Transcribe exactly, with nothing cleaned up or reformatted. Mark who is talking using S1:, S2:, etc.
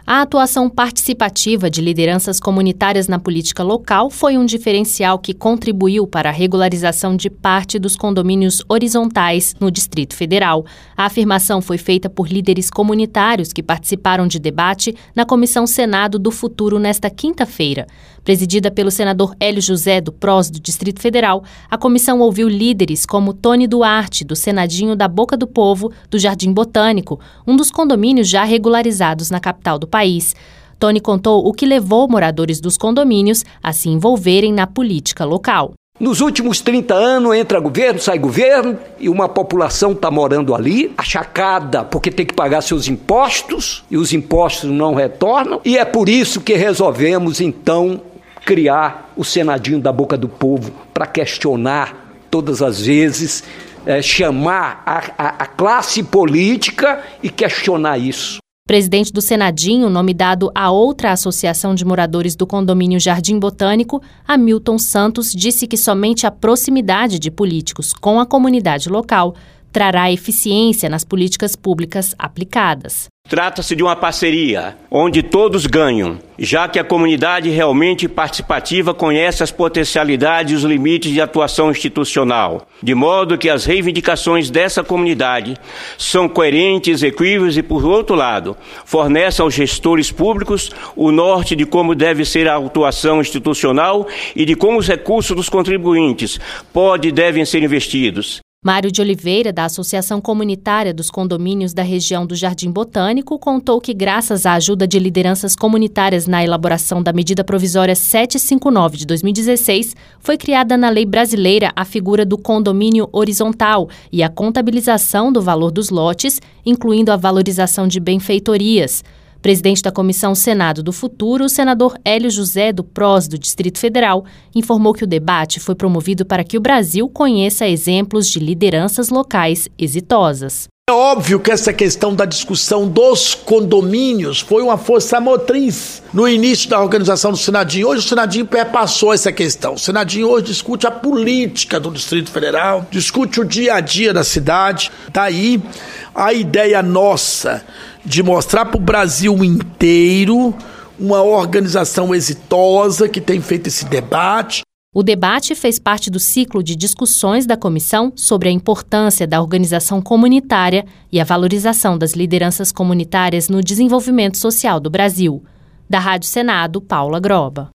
S1: A atuação participativa de lideranças comunitárias na política local foi um diferencial que contribuiu para a regularização de parte dos condomínios horizontais no Distrito Federal. A afirmação foi feita por líderes comunitários que participaram de debate na Comissão Senado do Futuro nesta quinta-feira. Presidida pelo senador Hélio José, do P R O S do Distrito Federal, a comissão ouviu líderes como Tony Duarte, do Senadinho da Boca do Povo, do Jardim Botânico, um dos condomínios já regularizados na capital do país. país. Tony contou o que levou moradores dos condomínios a se envolverem na política local.
S2: Nos últimos trinta anos, entra governo, sai governo, e uma população está morando ali, achacada porque tem que pagar seus impostos, e os impostos não retornam, e é por isso que resolvemos, então, criar o Senadinho da Boca do Povo, para questionar todas as vezes, é, chamar a, a, a classe política e questionar isso.
S1: Presidente do Senadinho, nome dado a outra associação de moradores do condomínio Jardim Botânico, Hamilton Santos, disse que somente a proximidade de políticos com a comunidade local trará eficiência nas políticas públicas aplicadas.
S3: Trata-se de uma parceria onde todos ganham, já que a comunidade realmente participativa conhece as potencialidades e os limites de atuação institucional, de modo que as reivindicações dessa comunidade são coerentes, equívocas e, por outro lado, fornecem aos gestores públicos o norte de como deve ser a atuação institucional e de como os recursos dos contribuintes podem e devem ser investidos.
S1: Mário de Oliveira, da Associação Comunitária dos Condomínios da região do Jardim Botânico, contou que, graças à ajuda de lideranças comunitárias na elaboração da medida provisória setecentos e cinquenta e nove de dois mil e dezesseis, foi criada na lei brasileira a figura do condomínio horizontal e a contabilização do valor dos lotes, incluindo a valorização de benfeitorias. Presidente da Comissão Senado do Futuro, o senador Hélio José, do P R O S do Distrito Federal, informou que o debate foi promovido para que o Brasil conheça exemplos de lideranças locais exitosas.
S4: É óbvio que essa questão da discussão dos condomínios foi uma força motriz no início da organização do Senadinho. Hoje o Senadinho perpassou essa questão. O Senadinho hoje discute a política do Distrito Federal, discute o dia a dia da cidade. Daí a ideia nossa de mostrar para o Brasil inteiro uma organização exitosa que tem feito esse debate.
S1: O debate fez parte do ciclo de discussões da comissão sobre a importância da organização comunitária e a valorização das lideranças comunitárias no desenvolvimento social do Brasil. Da Rádio Senado, Paula Groba.